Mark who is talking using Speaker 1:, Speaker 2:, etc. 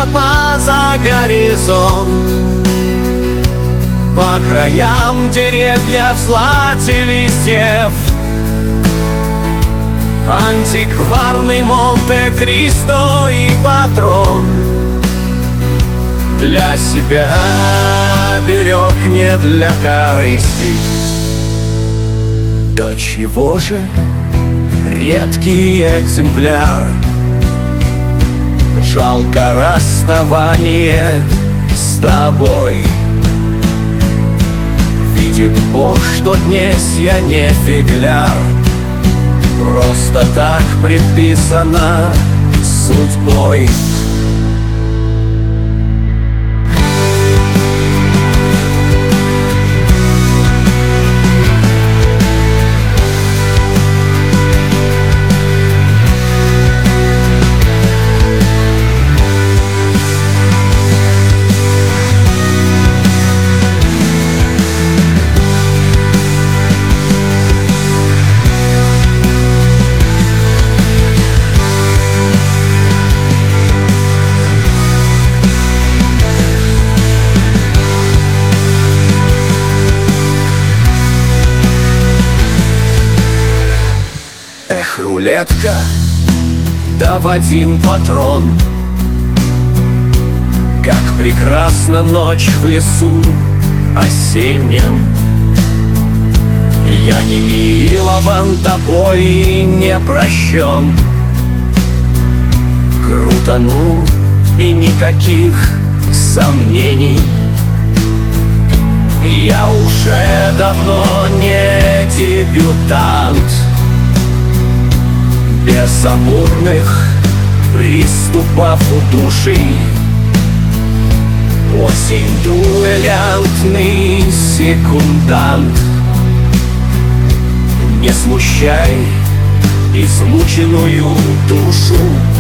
Speaker 1: небо за горизонт. По краям деревья в злате листьев, антикварный Монте-Кристо и патрон. Для себя берег, не для корысти. До чего же редкий экземпляр? Жалко расставание с тобой. Видит Бог, что днесь я не фигляр, просто так предписано судьбой. Эх, рулетка, да в один патрон. Как прекрасна ночь в лесу осеннем. Я не милован тобой и не прощен. Крутану и никаких сомнений. Я уже давно не дебютант. Без амурных приступов у души. Осень дуэлянтный секундант. Не смущай измученную душу.